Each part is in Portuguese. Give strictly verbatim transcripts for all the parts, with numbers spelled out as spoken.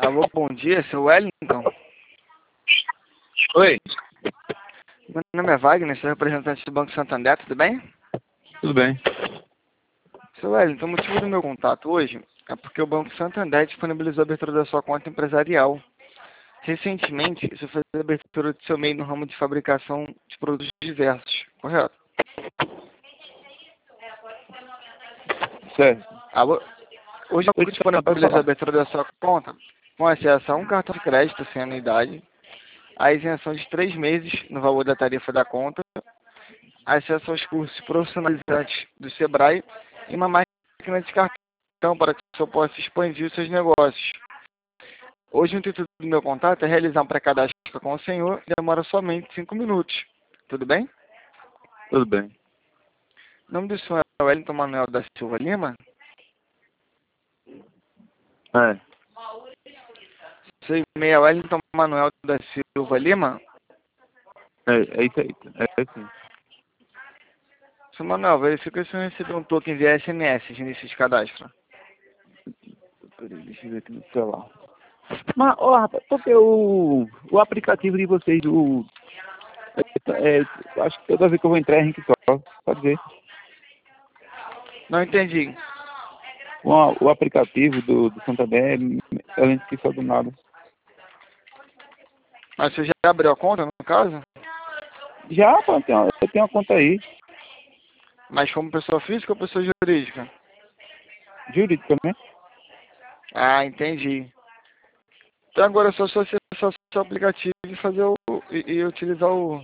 Alô, bom dia, seu Wellington. Oi, Meu nome é Wagner, sou representante do Banco Santander, tudo bem? tudo bem? Seu Wellington, o motivo do meu contato hoje é porque o Banco Santander disponibilizou a abertura da sua conta empresarial. Recentemente, você fez a abertura do seu meio no ramo de fabricação de produtos diversos, correto? Certo. Alô? Hoje o Oi, banco pode disponibilizou a falar. abertura da sua conta com acesso a um cartão de crédito sem anuidade, a isenção de três meses no valor da tarifa da conta, acesso aos cursos profissionalizantes do Sebrae e uma máquina de cartão para que o senhor possa expandir os seus negócios. Hoje o intuito do meu contato é realizar um pré-cadastro com o senhor, que demora somente cinco minutos. Tudo bem? Tudo bem. O nome do senhor é Wellington Manuel da Silva Lima. É, Seu e-mail é Wellington Manuel da Silva Lima. é, é isso aí. É assim. Seu Manuel, verifica se eu recebi um token via S M S de início de cadastro. Peraí, deixa eu ver aqui no celular. Mas, ó, rapaz, porque o, o aplicativo de vocês, o, é, é, acho que toda vez que eu vou entrar é Henrique só, pode ver. Não entendi. O, o aplicativo do, do Santander é a gente que só do nada. Mas você já abriu a conta, no caso? Já, pô, eu tenho, eu tenho uma conta aí, Mas como pessoa física ou pessoa jurídica? jurídica, né? Ah, entendi. Então agora é só você acessar o seu aplicativo e fazer o. e, e utilizar o,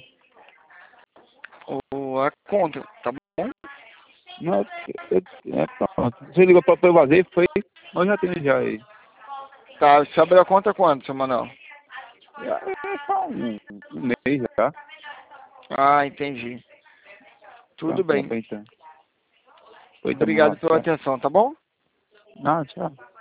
o. a conta, tá bom? Não, eu, eu, é, pronto. Você ligou para eu fazer, foi, mas já tenho já aí. Tá, você abriu a conta quando, seu Manuel? Já, é só um, um mês já. Ah, entendi. Tudo Pronto, bem. foi então. Foi então, Obrigado mano. pela Tchau. atenção, tá bom? Não, tchau.